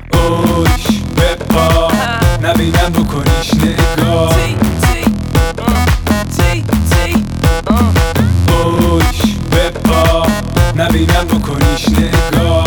اوش بپا نبینم بکنیش نگاه اوش بپا نبینم بکنیش نگاه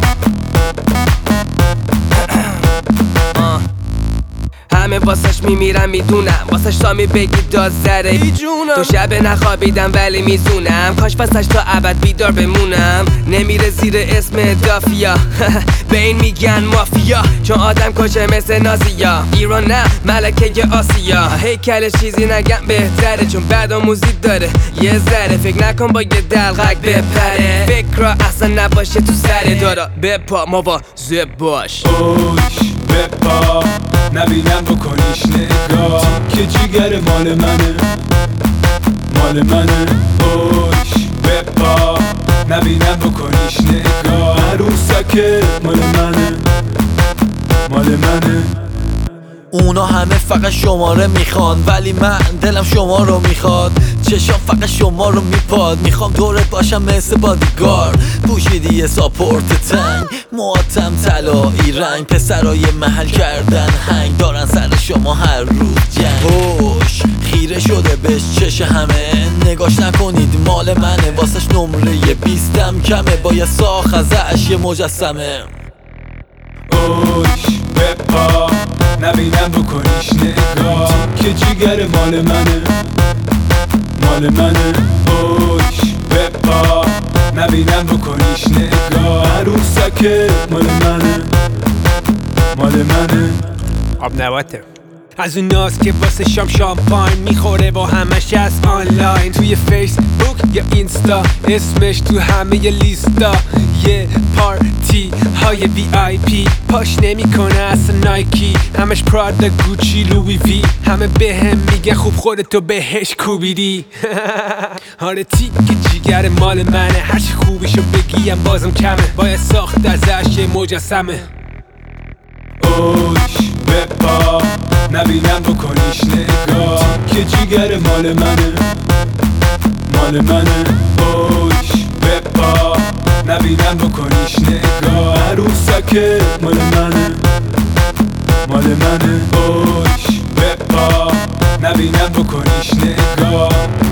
همه واسش میمیرم میدونم واسش تا میبگی داد زره تو شب نخوابیدم ولی میزونم کاش واسش تا ابد بیدار بمونم نمیره زیر اسم دافیا به این میگن مافیا چون آدم کشه مثل نازیا ایران نه ملکه آسیا هیکلش چیزی نگم بهتره چون بعد آموزی داره یه ذره فکر نکن با یه دلغک بپره فکر را اصلا نباشه تو سر دارا بپا مواظب باش اوش بپا نبینم بکنیش نگاه که جیگر مال منه مال منه اوش بپا نبینم بکنیش نگاه عروسکه مال منه مال منه اونا همه فقط شما رو میخوان ولی من دلم شما رو میخواد چشام فقط شما رو میپاد میخوام دورت باشم مثل بادیگار پوشیدی یه ساپورت تنگ مواتم طلایی رنگ پسرای محل کردن هنگ دارن سر شما هر روز جنگ هوش خیره شده بهش چش همه نگاش نکنید مال منه واسش نمره 20 کمه با یه ساخ ازش یه مجسمه اوش بپا نبینم بکنیش نگاه که جیگر مال منه مال منه اوش بپا نبینم بکنیش نگاه عروسکه مال منه مال منه آب نباته از اون ناز که واسه شامپاین میخوره با همش از آنلاین توی فیسبوک یا اینستا اسمش تو همه لیستا یه پارتی های VIP پاش نمیکنه اصلا نایکی همش پرادا گوچی لوی وی همه بهم میگه خوب خودتو بهش کوبیدی آره تیک جیگر مال منه هرچی خوبیشو بگیم بازم کمه باید ساخت ازش یه مجسمه اوش بپا نبینم بکنیش نگاه که جیگر مال منه مال منه اوش بپا نبینم بکنیش نگاه عروسکه مال منه مال منه اوش بپا نبینم بکنیش نگاه